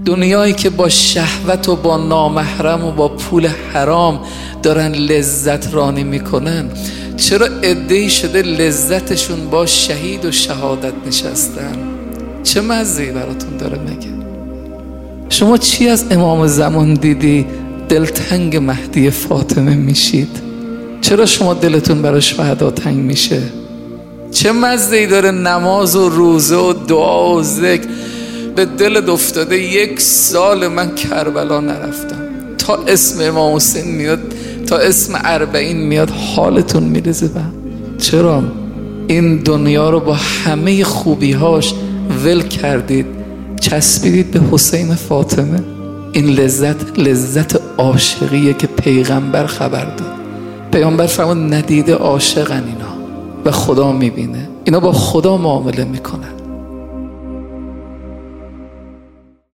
دنیایی که با شهوت و با نامحرم و با پول حرام دارن لذت رانی میکنن، چرا عده‌ای شده لذتشون با شهید و شهادت نشستن؟ چه مزه‌ای براتون داره مگه؟ شما چی از امام زمان دیدی دلتنگ مهدی فاطمه میشید؟ چرا شما دلتون برای شهدا تنگ میشه؟ چه مزه‌ای داره نماز و روزه و دعا و ذکر؟ به دلت افتاده 1 سال من کربلا نرفتم، تا اسم امام حسین میاد، تا اسم 40 میاد حالتون میریزه. چرا این دنیا رو با همه خوبیهاش ول کردید، چسبیدید به حسین فاطمه؟ این لذت عاشقیه که پیغمبر خبر داد. پیغمبر فرمود ندیده عاشقن اینا و خدا میبینه، اینا با خدا معامله میکنن.